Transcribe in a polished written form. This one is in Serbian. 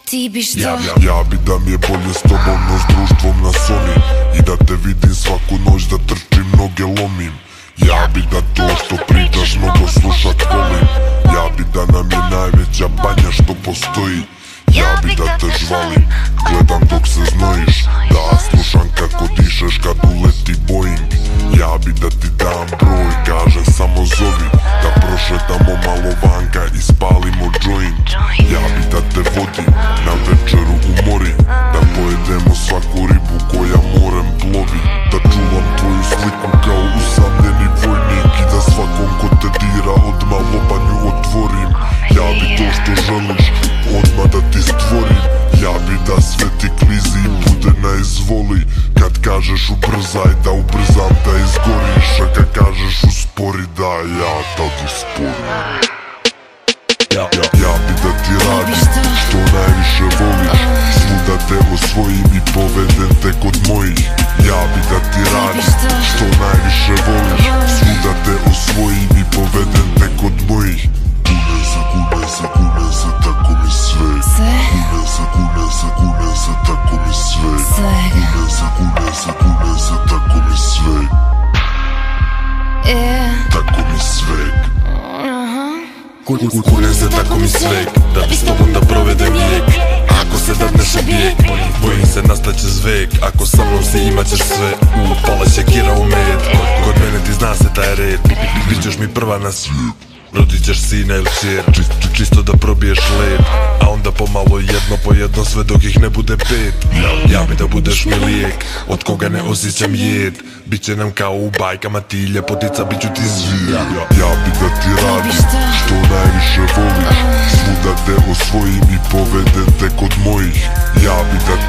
Ti bi što? Ja bi da mi je bolje s tobom, no s društvom nas oni. I da te vidim svaku noć, da trčim, noge lomim. Ja bi da to što pričaš mnogo slušat volim. Ja bi da nam je najveća banja što postoji. Ja bi da te žvalim, gledam dok se znojiš. Da slušam kako dišeš kad uleti Boeing. Ja bi da ti dam broj, kažem samo zovi. Da prošetamo malo vanka i spalimo joint. Ja bi da te vodim na večeru u mori. Da pojedemo svaku ribu koja morem plovi. Da čuvam tvoju sliku kao usamljeni vojnik. I da svakom ko te dira odmah lobanju otvorim. Ja bi to što želiš odmah da ti stvorim. Ja bi da sve ti klizi i bude na izvoli. Kad kažeš ubrzaj, da ubrzam da izgoriš. A kad kažeš uspori, da ja tad usporim. Ja bi da ti radim što najviše voliš. Svuda te osvojim i povedem te kod mojih. Ja bi da ti radim što najviše voliš. Svuda te osvojim i povedem te kod mojih. Kune se, tako mi sve. Kune se, tako mi sve. Kune se, tako mi sve. Tako mi sve. Kunem se, tako mi sveg, da bi s tobom da provedem vijek. Ako se dadneš u bijeg, bojim se nastaće zvek. Ako sa mnom si imat ćeš sve, pala će kira u med. Kod mene ti zna se taj red, bićeš mi prva na svijet. Rodit ćeš sina ili čer, čisto da probiješ led. A onda pomalo jedno po jedno sve dok ih ne bude pet. Ja bi da budeš mi lijek, od koga ne osjećam jed. Biće nam kao u bajkama ti ljepotica, bit ću ti zvijer. Ja bi da ti radim što najviše voliš. Svuda te osvojim i povedem te kod mojih. Ja bi da